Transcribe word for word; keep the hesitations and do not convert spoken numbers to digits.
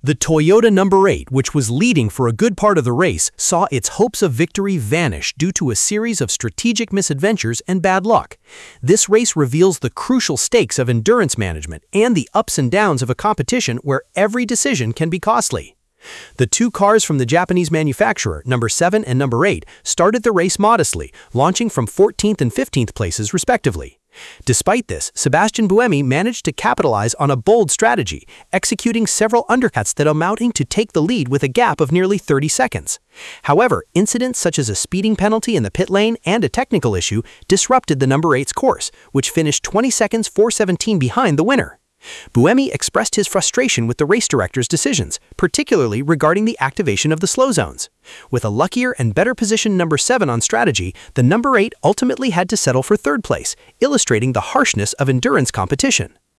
The Toyota number eight, which was leading for a good part of the race, saw its hopes of victory vanish due to a series of strategic misadventures and bad luck. This race reveals the crucial stakes of endurance management and the ups and downs of a competition where every decision can be costly. The two cars from the Japanese manufacturer, number seven and number eight, started the race modestly, launching from fourteenth and fifteenth places respectively. Despite this, Sebastian Buemi managed to capitalize on a bold strategy, executing several undercuts that amounting to take the lead with a gap of nearly thirty seconds. However, incidents such as a speeding penalty in the pit lane and a technical issue disrupted the number eight's course, which finished twenty seconds four seventeen behind the winner. Buemi expressed his frustration with the race director's decisions, particularly regarding the activation of the slow zones. With a luckier and better positioned number seven on strategy, the number eight ultimately had to settle for third place, illustrating the harshness of endurance competition.